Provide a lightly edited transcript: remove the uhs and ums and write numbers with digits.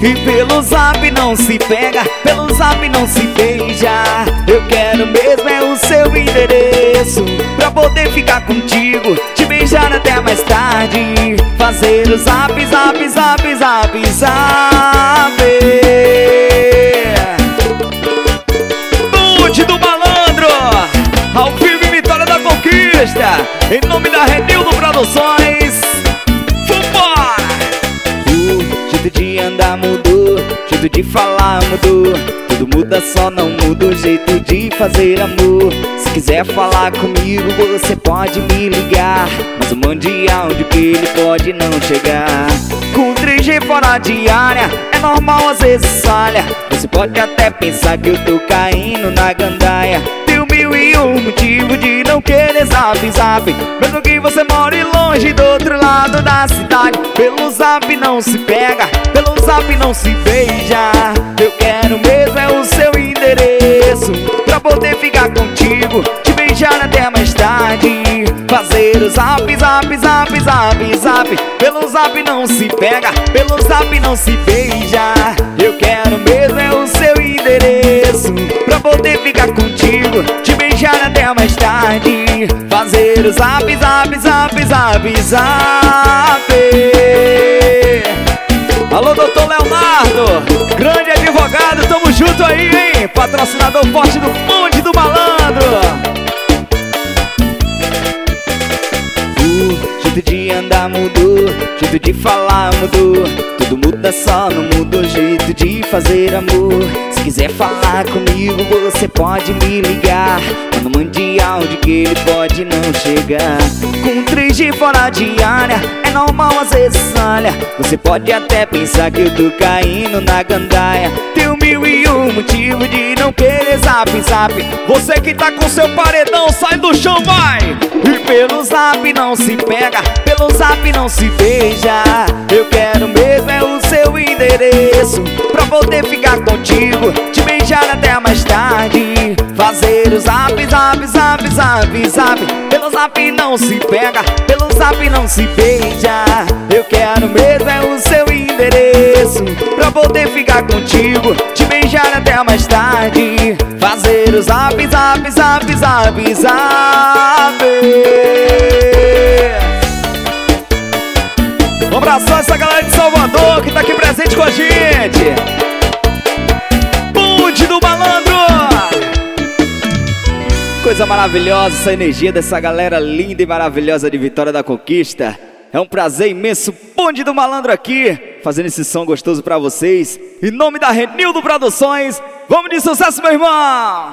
E pelo zap não se pega, pelo zap não se beija. Eu quero mesmo é o seu endereço, pra poder ficar contigo, te beijar até mais tarde, fazer o zap, zap, zap, zap, zap. Bonde do Malandro, ao vivo em Vitória da Conquista, em nome da Renildo Produções. Vambora! O jeito de andar mudou, jeito de falar mudou, tudo muda, só não muda o jeito de fazer amor. Se quiser falar comigo, você pode me ligar, mas o mande áudio que ele pode não chegar. Com 3G fora de área, é normal às vezes falha. Você pode até pensar que eu tô caindo na gandaia. Tem 1001 motivo de não querer zap, zap, mesmo que você more longe do outro lado da cidade. Pelo zap não se pega, pelo zap não se beija. Eu quero mesmo é o seu endereço, pra poder ficar contigo, te beijar até mais tarde, fazer o zap, zap, zap, zap, zap. Pelo zap não se pega, pelo zap não se beija. Eu quero mesmo é o seu endereço, pra poder ficar contigo, te beijar até mais tarde, fazer o zap, zap, zap, zap, zap. Alô, doutor Leonardo, grande advogado, tamo junto aí, hein? Patrocinador forte do Bonde do Malandro. O jeito de andar mudou, jeito de falar mudou, tudo muda, só não muda o jeito de fazer amor. Se quiser falar comigo, você pode me ligar, manda um mande áudio que ele pode não chegar. Com 3G fora de área, é normal às vezes falha. Você pode até pensar que eu tô caindo na gandaia. Tem 1001 motivo de não querer zap, zap. Você que tá com seu paredão, sai do chão, vai! E pelo zap não se pega, pelo zap não se beija. Eu quero mesmo é o seu endereço, pra poder ficar contigo, te beijar até mais tarde, fazer o zap, zap, zap, zap, zap. Pelo zap não se pega, pelo zap não se beija. Eu quero mesmo é o seu endereço, pra poder ficar contigo, te beijar até mais tarde, fazer o zap, zap, zap, zap, zap. Um abraço a essa galera de Salvador que tá aqui presente com a gente. Bonde do Malandro. Coisa maravilhosa essa energia dessa galera linda e maravilhosa de Vitória da Conquista. É um prazer imenso, Bonde do Malandro aqui, fazendo esse som gostoso pra vocês. Em nome da Renildo Produções, vamos de sucesso, meu irmão!